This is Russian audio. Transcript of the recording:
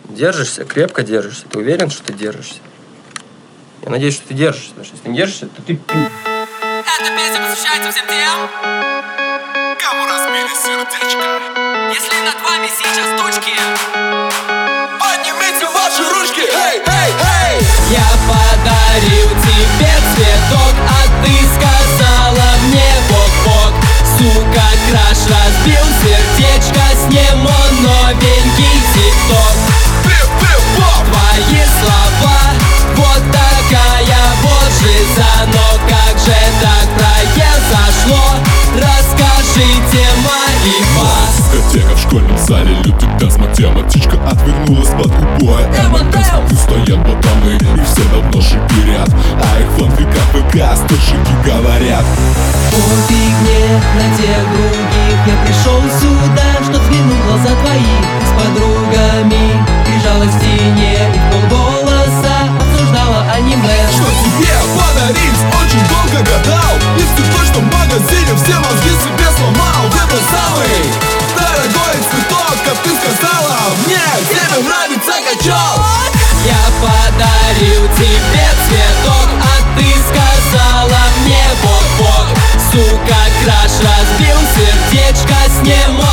Держишься, крепко держишься. Ты уверен, что ты держишься? Я надеюсь, что ты держишься, потому что если ты не держишься, то ты Эта песня посвящается всем тем, кому разбили сердечко. Если над вами сейчас тучки, поднимите ваши ручки, эй, эй, эй! Я подарил тебе цветок, а ты сказала мне бок-бок. Сука, краш разбил сердечко, с ним он новенький тик-ток. Твои слова, вот такая вот жиза, но как же так произошло? Расскажите, Марифа. Дискотека в школьном зале, лютый газ, математичка отвернулась под убой. МТ стоят ботаны, и все давно шиперят, а их фанфика ВК стошики говорят. Пофиг мне на тех других, я пришел сюда, чтоб взглянуть в глаза твои. С подругами прижалась к стене и в полголоса обсуждала аниме. Что тебе подарить? Очень долго гадал, и в цветочном магазине все мозги себе сломал. Выбрал самый дорогой цветок, как ты сказала мне, тебе нравится качок. Я подарил тебе цветок, а ты сказала мне бок-бок. Сука, краш разбил сердечко, с ним